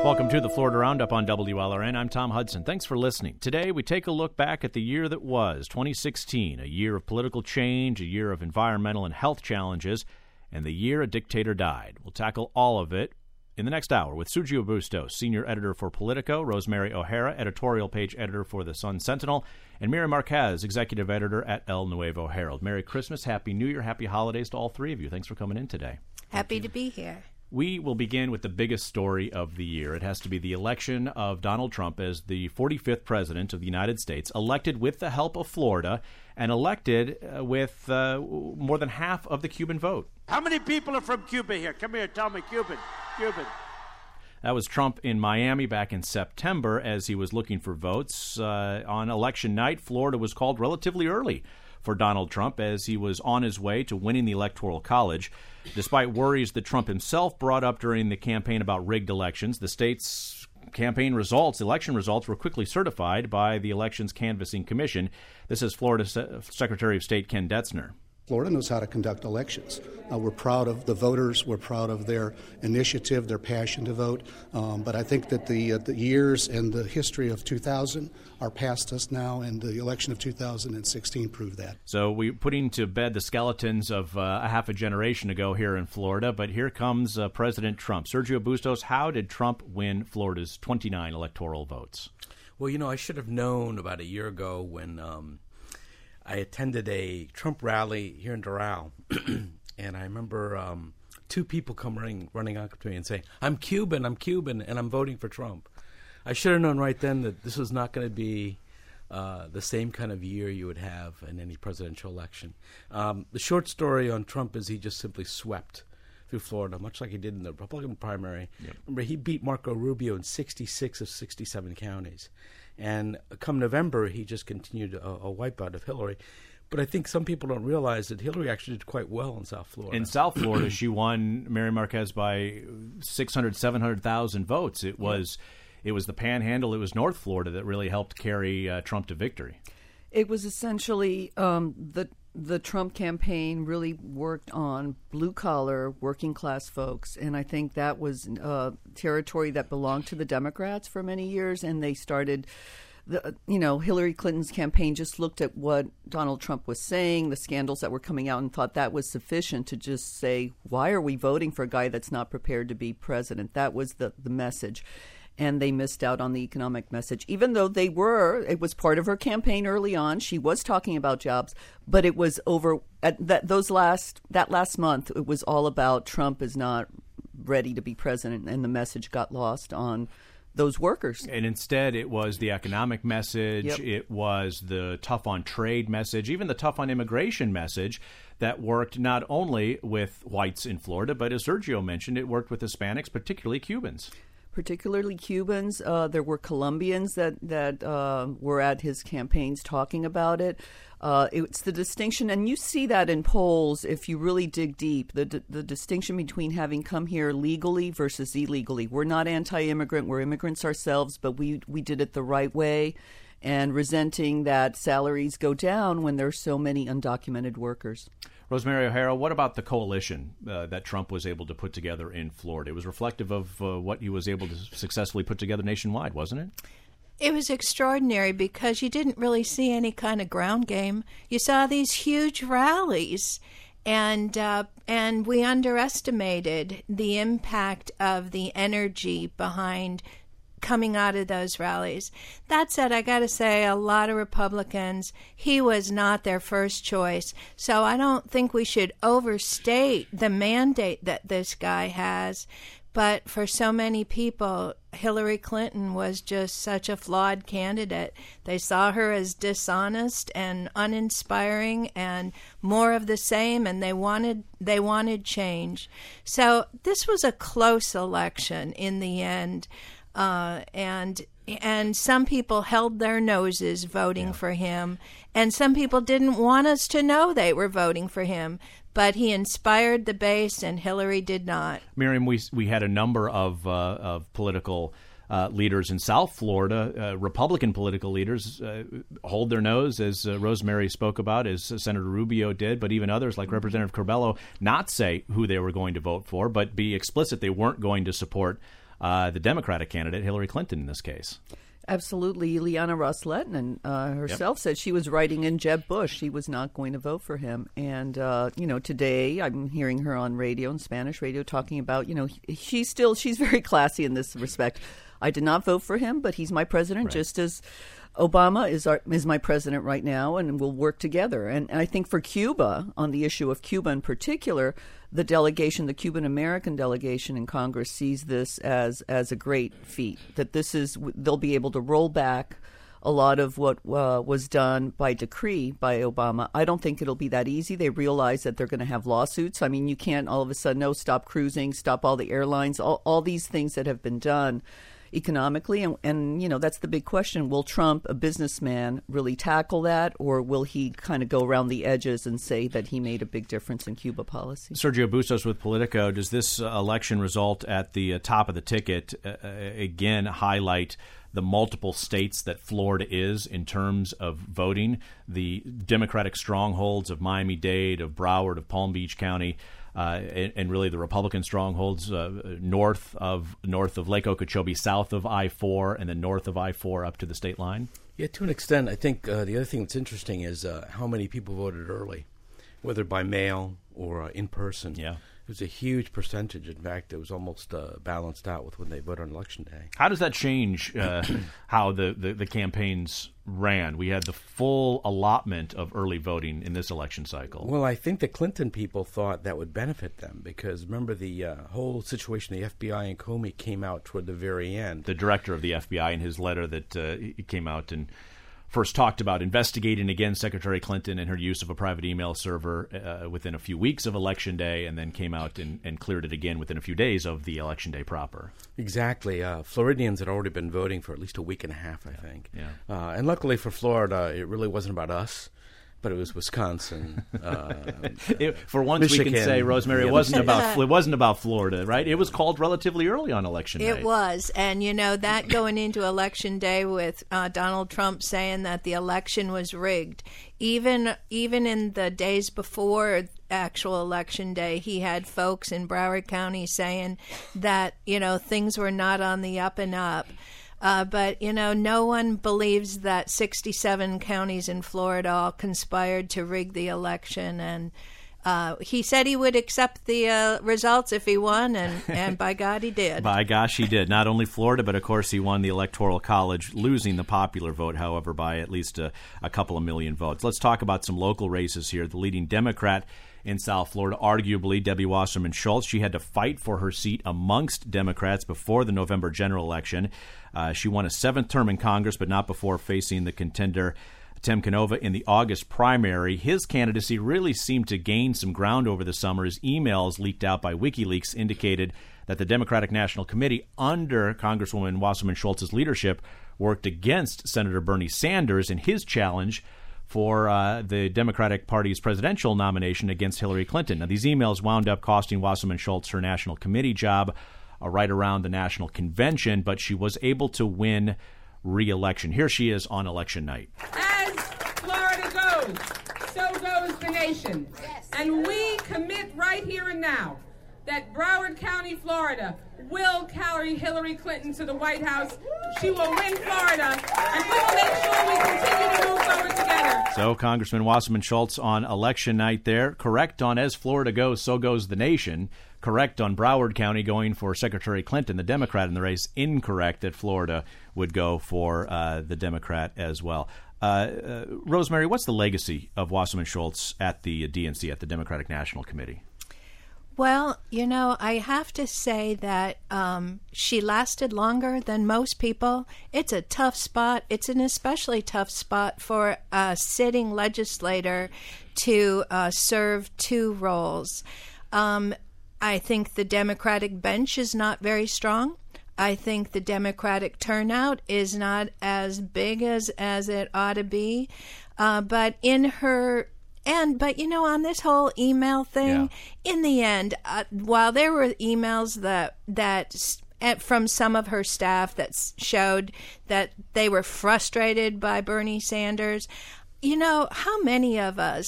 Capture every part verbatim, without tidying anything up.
Welcome to the Florida Roundup on W L R N. I'm Tom Hudson. Thanks for listening. Today, we take a look back at the year that was, twenty sixteen, a year of political change, a year of environmental and health challenges, and the year a dictator died. We'll tackle all of it in the next hour with Sergio Bustos, senior editor for Politico, Rosemary O'Hara, editorial page editor for the Sun Sentinel, and Miriam Marquez, executive editor at El Nuevo Herald. Merry Christmas, Happy New Year, Happy Holidays to all three of you. Thanks for coming in today. Happy to be here. We will begin with the biggest story of the year. It has to be the election of Donald Trump as the forty-fifth president of the United States, elected with the help of Florida and elected uh, with uh, more than half of the Cuban vote. How many people are from Cuba here? Come here, tell me, Cuban, Cuban. That was Trump in Miami back in September as he was looking for votes. Uh, on election night, Florida was called relatively early for Donald Trump as he was on his way to winning the Electoral College. Despite worries that Trump himself brought up during the campaign about rigged elections, the state's campaign results, election results, were quickly certified by the Elections Canvassing Commission. This is Florida Se- Secretary of State Ken Detzner. Florida knows how to conduct elections. Uh, we're proud of the voters. We're proud of their initiative, their passion to vote. Um, but I think that the uh, the years and the history of two thousand are past us now, and the election of two thousand sixteen proved that. So we're putting to bed the skeletons of uh, a half a generation ago here in Florida. But here comes uh, President Trump. Sergio Bustos, how did Trump win Florida's twenty-nine electoral votes? Well, you know, I should have known about a year ago when um, I attended a Trump rally here in Doral, and I remember um, two people come running, running up to me and saying, I'm Cuban, I'm Cuban, and I'm voting for Trump. I should have known right then that this was not going to be uh, the same kind of year you would have in any presidential election. Um, the short story on Trump is he just simply swept through Florida, much like he did in the Republican primary. Yep. Remember, he beat Marco Rubio in sixty-six of sixty-seven counties. And come November, he just continued a, a wipeout of Hillary. But I think some people don't realize that Hillary actually did quite well in South Florida. In South Florida, she won Mary Marquez by six hundred, seven hundred thousand votes. It was, yeah. it was the Panhandle, it was North Florida that really helped carry uh, Trump to victory. It was essentially um, the the Trump campaign really worked on blue-collar, working-class folks, and I think that was uh, territory that belonged to the Democrats for many years, and they started, the, you know, Hillary Clinton's campaign just looked at what Donald Trump was saying, the scandals that were coming out, and thought that was sufficient to just say, why are we voting for a guy that's not prepared to be president? That was the, the message. And they missed out on the economic message, even though they were, it was part of her campaign early on. She was talking about jobs, but it was over at that those last that last month. It was all about Trump is not ready to be president, and the message got lost on those workers. And instead, it was the economic message. Yep. It was the tough on trade message, even the tough on immigration message that worked not only with whites in Florida, but as Sergio mentioned, it worked with Hispanics, particularly Cubans. Particularly Cubans. Uh, there were Colombians that, that uh, were at his campaigns talking about it. Uh, it's the distinction, and you see that in polls if you really dig deep, the the distinction between having come here legally versus illegally. We're not anti-immigrant. We're immigrants ourselves, but we, we did it the right way, and resenting that salaries go down when there's so many undocumented workers. Rosemary O'Hara, what about the coalition uh, that Trump was able to put together in Florida? It was reflective of uh, what he was able to successfully put together nationwide, wasn't it? It was extraordinary because you didn't really see any kind of ground game. You saw these huge rallies, and uh, and we underestimated the impact of the energy behind coming out of those rallies. That said, I got to say, a lot of Republicans, he was not their first choice. So I don't think we should overstate the mandate that this guy has. But for so many people, Hillary Clinton was just such a flawed candidate. They saw her as dishonest and uninspiring and more of the same, and they wanted they wanted change. So this was a close election in the end. Uh, and and some people held their noses voting yeah. for him, and some people didn't want us to know they were voting for him. But he inspired the base, and Hillary did not. Miriam, we we had a number of uh, of political uh, leaders in South Florida, uh, Republican political leaders, uh, hold their nose, as uh, Rosemary spoke about, as Senator Rubio did, but even others like Representative Curbelo, not say who they were going to vote for, but be explicit they weren't going to support uh, the Democratic candidate, Hillary Clinton, in this case. Absolutely. Ileana Ros-Lehtinen uh, herself yep. said she was writing in Jeb Bush. She was not going to vote for him. And, uh, you know, today I'm hearing her on radio, in Spanish radio, talking about, you know, she's still, she's very classy in this respect. I did not vote for him, but he's my president, right. just as Obama is our, is my president right now, and we'll work together. And, and I think for Cuba, on the issue of Cuba in particular, the delegation, the Cuban-American delegation in Congress sees this as as a great feat, that this is, they'll be able to roll back a lot of what uh, was done by decree by Obama. I don't think it'll be that easy. They realize that they're going to have lawsuits. I mean, you can't all of a sudden, no, stop cruising, stop all the airlines, all, all these things that have been done economically. And, and, you know, that's the big question. Will Trump, a businessman, really tackle that, or will he kind of go around the edges and say that he made a big difference in Cuba policy? Sergio Bustos with Politico. Does this uh, election result at the uh, top of the ticket uh, again highlight the multiple states that Florida is in terms of voting, the Democratic strongholds of Miami-Dade, of Broward, of Palm Beach County, Uh, and, and really the Republican strongholds uh, north of north of Lake Okeechobee, south of I four, and then north of I four up to the state line? Yeah, to an extent. I think uh, the other thing that's interesting is uh, how many people voted early, whether by mail or uh, in person. Yeah. It was a huge percentage. In fact, it was almost uh, balanced out with when they voted on Election Day. How does that change uh, how the, the, the campaigns ran? We had the full allotment of early voting in this election cycle. Well, I think the Clinton people thought that would benefit them because, remember, the uh, whole situation, the F B I and Comey came out toward the very end. The director of the F B I, in his letter that uh, he came out and first talked about investigating against Secretary Clinton and her use of a private email server uh, within a few weeks of Election Day, and then came out and, and cleared it again within a few days of the Election Day proper. Exactly. Uh, Floridians had already been voting for at least a week and a half, I think. Yeah. Uh, and luckily for Florida, it really wasn't about us. But it was Wisconsin. Uh, it, for once, Michigan, we can say, Rosemary, it wasn't about it wasn't about Florida, right? It was called relatively early on Election Day. It was, and you know that going into Election Day with uh, Donald Trump saying that the election was rigged, even even in the days before actual Election Day, he had folks in Broward County saying that you know things were not on the up and up. Uh, but, you know, no one believes that sixty-seven counties in Florida all conspired to rig the election. And uh, he said he would accept the uh, results if he won, and, and by God, he did. By gosh, he did. Not only Florida, but, of course, he won the Electoral College, losing the popular vote, however, by at least a, a couple of million votes. Let's talk about some local races here. The leading Democrat in South Florida, arguably Debbie Wasserman Schultz. She had to fight for her seat amongst Democrats before the November general election. Uh, she won a seventh term in Congress, but not before facing the contender Tim Canova in the August primary. His candidacy really seemed to gain some ground over the summer as emails leaked out by WikiLeaks indicated that the Democratic National Committee under Congresswoman Wasserman Schultz's leadership worked against Senator Bernie Sanders in his challenge for uh, the Democratic Party's presidential nomination against Hillary Clinton. Now, these emails wound up costing Wasserman Schultz her national committee job uh, right around the national convention, but she was able to win re-election. Here she is on election night. As Florida goes, so goes the nation. Yes. And we commit right here and now that Broward County, Florida, will carry Hillary Clinton to the White House. She will win Florida, and we will make sure we continue to move forward together. So Congressman Wasserman Schultz on election night there. Correct on as Florida goes, so goes the nation. Correct on Broward County going for Secretary Clinton, the Democrat in the race. Incorrect that Florida would go for uh, the Democrat as well. Uh, uh, Rosemary, what's the legacy of Wasserman Schultz at the D N C, at the Democratic National Committee? Well, you know, I have to say that um, she lasted longer than most people. It's a tough spot. It's an especially tough spot for a sitting legislator to uh, serve two roles. Um, I think the Democratic bench is not very strong. I think the Democratic turnout is not as big as, as it ought to be. Uh, but in her... And, but, you know, on this whole email thing, yeah. in the end, uh, while there were emails that, that at, from some of her staff that showed that they were frustrated by Bernie Sanders, you know, how many of us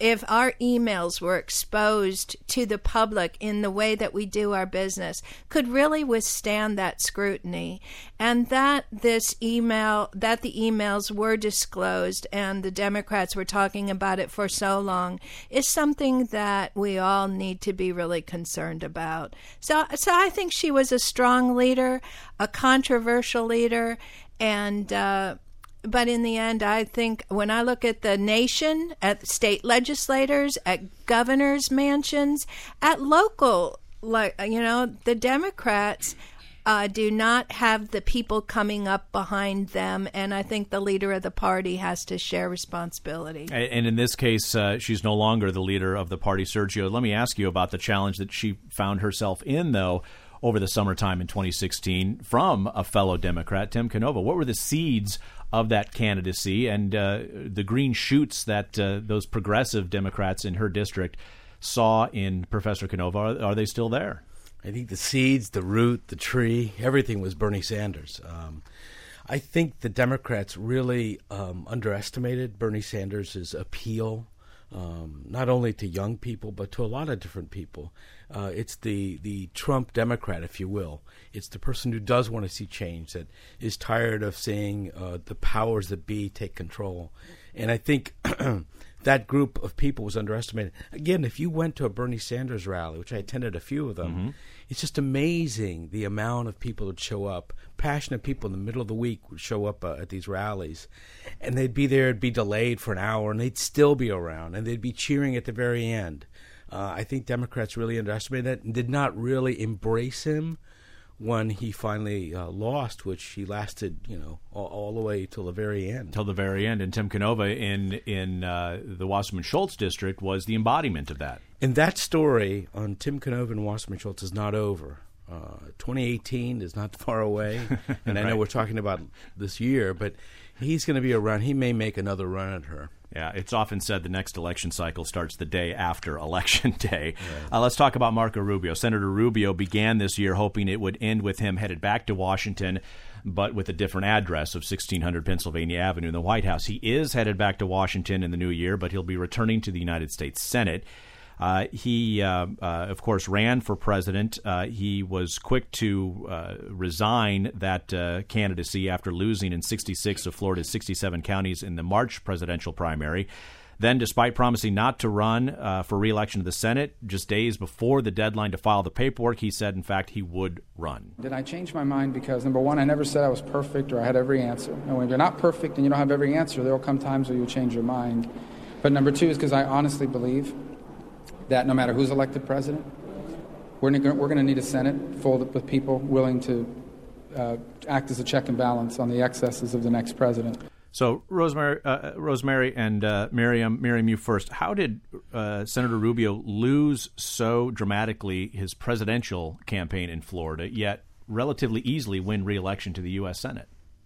if our emails were exposed to the public in the way that we do our business, could really withstand that scrutiny. And that this email, that the emails were disclosed and the Democrats were talking about it for so long is something that we all need to be really concerned about. So, so I think she was a strong leader, a controversial leader, and uh, but in the end, I think when I look at the nation, at state legislators, at governors' mansions, at local, like you know, the Democrats uh, do not have the people coming up behind them, and I think the leader of the party has to share responsibility. And in this case, uh, she's no longer the leader of the party. Sergio, let me ask you about the challenge that she found herself in, though, over the summertime in twenty sixteen from a fellow Democrat, Tim Canova. What were the seeds of that candidacy and uh, the green shoots that uh, those progressive Democrats in her district saw in Professor Canova? Are, are they still there? I think the seeds, the root, the tree, everything was Bernie Sanders. Um, I think the Democrats really um, underestimated Bernie Sanders' appeal, um, not only to young people, but to a lot of different people. Uh, it's the, the Trump Democrat, if you will. It's the person who does want to see change, that is tired of seeing uh, the powers that be take control. And I think that group of people was underestimated. Again, if you went to a Bernie Sanders rally, which I attended a few of them, mm-hmm. it's just amazing the amount of people that show up. Passionate people in the middle of the week would show up uh, at these rallies, and they'd be there, it'd be delayed for an hour, and they'd still be around, and they'd be cheering at the very end. Uh, I think Democrats really underestimated that and did not really embrace him when he finally uh, lost, which he lasted, you know, all, all the way till the very end. Till the very end. And Tim Canova in in uh, the Wasserman Schultz district was the embodiment of that. And that story on Tim Canova and Wasserman Schultz is not over. Uh, twenty eighteen is not far away, and I right. know we're talking about this year, but he's going to be around. He may make another run at her. Yeah, it's often said the next election cycle starts the day after Election Day. Right. Uh, let's talk about Marco Rubio. Senator Rubio began this year hoping it would end with him headed back to Washington, but with a different address of sixteen hundred Pennsylvania Avenue in the White House. He is headed back to Washington in the new year, but he'll be returning to the United States Senate. Uh, he, uh, uh, of course, ran for president. Uh, he was quick to uh, resign that uh, candidacy after losing in sixty-six of Florida's sixty-seven counties in the March presidential primary. Then, despite promising not to run uh, for re-election to the Senate, just days before the deadline to file the paperwork, he said, in fact, he would run. Did I change my mind? Because, number one, I never said I was perfect or I had every answer. And when you're not perfect and you don't have every answer, there will come times where you'll change your mind. But number two is because I honestly believe that no matter who's elected president, we're going we're to need a Senate full with people willing to uh, act as a check and balance on the excesses of the next president. So, Rosemary, uh, Rosemary and uh, Miriam, Miriam, you first. How did uh, Senator Rubio lose so dramatically his presidential campaign in Florida, yet relatively easily win re-election to the U S Senate?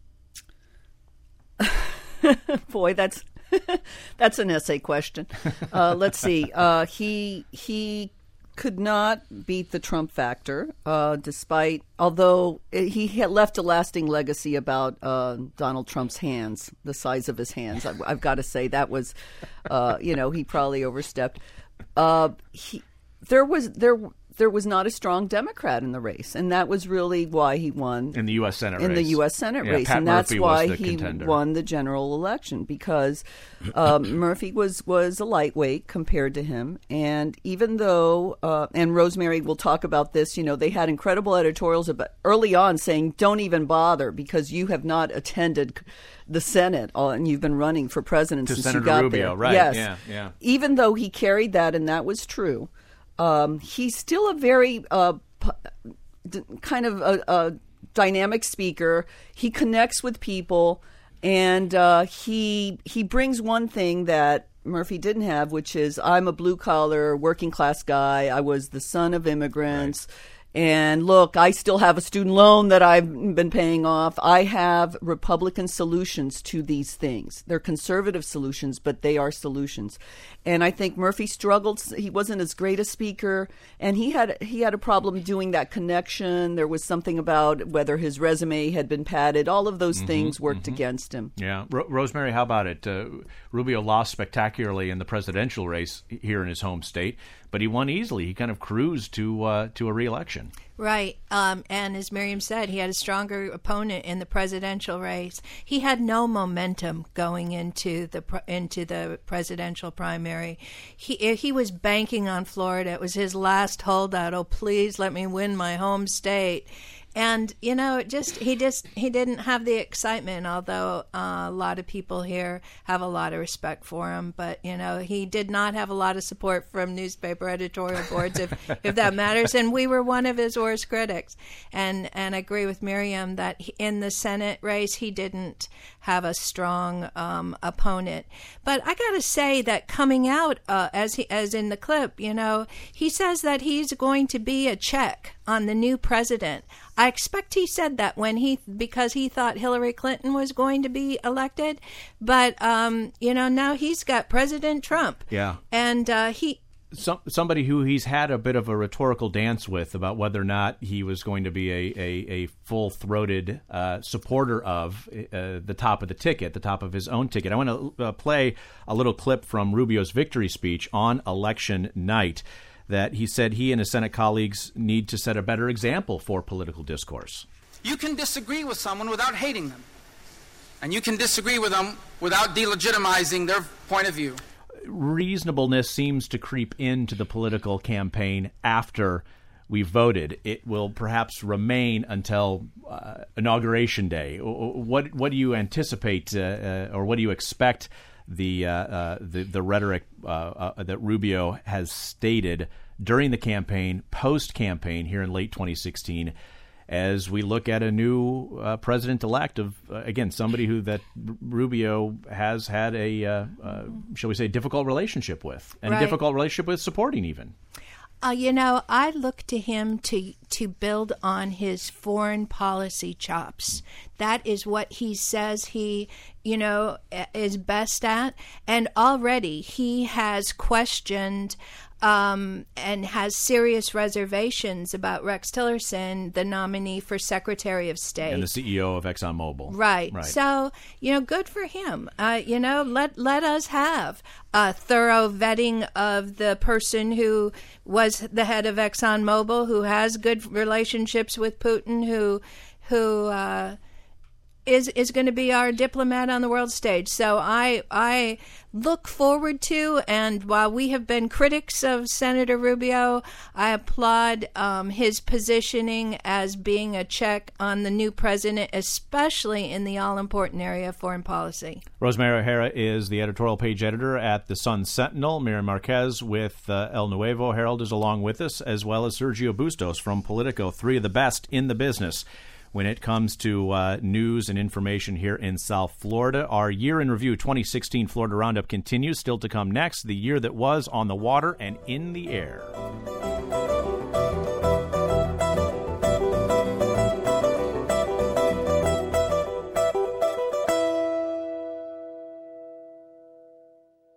Boy, that's that's an essay question. Uh, let's see. Uh, he he could not beat the Trump factor, uh, despite although he had left a lasting legacy about uh, Donald Trump's hands, the size of his hands. I've, I've got to say that was, uh, you know, he probably overstepped. Uh, he there was there. There was not a strong Democrat in the race, and that was really why he won in the U S Senate in race. the U S Senate yeah, race, Pat and that's Murphy why was the he contender. won the general election because um, Murphy was was a lightweight compared to him, and even though uh, and Rosemary will talk about this, you know, they had incredible editorials about early on saying, "Don't even bother because you have not attended the Senate and you've been running for president to since Senator you got Rubio, there." right? Yes, yeah, yeah. Even though he carried that, and that was true. Um, he's still a very uh, p- d- kind of a, a dynamic speaker. He connects with people, and uh, he he brings one thing that Murphy didn't have, which is I'm a blue collar working class guy. I was the son of immigrants, And look, I still have a student loan that I've been paying off. I have Republican solutions to these things. They're conservative solutions, but they are solutions. And I think Murphy struggled. He wasn't as great a speaker, and he had he had a problem doing that connection. There was something about whether his resume had been padded. All of those mm-hmm, things worked mm-hmm. against him. Yeah. Ro- Rosemary, how about it? Uh, Rubio lost spectacularly in the presidential race here in his home state, but he won easily. He kind of cruised to uh, to a re-election. Right. Um, and as Miriam said, he had a stronger opponent in the presidential race. He had no momentum going into the into the presidential primary. He he was banking on Florida. It was his last holdout. Oh, please let me win my home state. And, you know, it just he just he didn't have the excitement, although uh, a lot of people here have a lot of respect for him. But, you know, he did not have a lot of support from newspaper editorial boards, if, if that matters. And we were one of his worst critics. And, and I agree with Miriam that he, in the Senate race, he didn't have a strong um, opponent. But I got to say that coming out, uh, as he, as in the clip, you know, he says that he's going to be a check on the new president. I expect he said that when he because he thought Hillary Clinton was going to be elected, but um, you know, now he's got President Trump. Yeah, and uh, he. Some, somebody who he's had a bit of a rhetorical dance with about whether or not he was going to be a, a, a full-throated uh, supporter of uh, the top of the ticket, the top of his own ticket. I want to uh, play a little clip from Rubio's victory speech on election night that he said he and his Senate colleagues need to set a better example for political discourse. You can disagree with someone without hating them, and you can disagree with them without delegitimizing their point of view. Reasonableness seems to creep into the political campaign after we voted. It will perhaps remain until uh, Inauguration Day. What what do you anticipate, uh, uh, or what do you expect the uh, uh, the, the rhetoric uh, uh, that Rubio has stated during the campaign, post-campaign here in late twenty sixteen, as we look at a new uh, president-elect of, uh, again, somebody who that Rubio has had a, uh, uh, shall we say, difficult relationship with, and right. a difficult relationship with supporting even. Uh, you know, I look to him to to build on his foreign policy chops. That is what he says he, you know, is best at. And already he has questioned um, and has serious reservations about Rex Tillerson, the nominee for Secretary of State. And the C E O of ExxonMobil. Right. right. So, you know, good for him. Uh, you know, let let us have a thorough vetting of the person who was the head of ExxonMobil, who has good relationships with Putin, who who uh, is is going to be our diplomat on the world stage. So I I look forward to, and while we have been critics of Senator Rubio, I applaud um, his positioning as being a check on the new president, especially in the all-important area of foreign policy. Rosemary O'Hara is the editorial page editor at the Sun Sentinel. Miriam Marquez with uh, El Nuevo Herald is along with us, as well as Sergio Bustos from Politico, three of the best in the business when it comes to uh, news and information here in South Florida. Our Year in Review twenty sixteen Florida Roundup continues. Still to come next, the year that was on the water and in the air.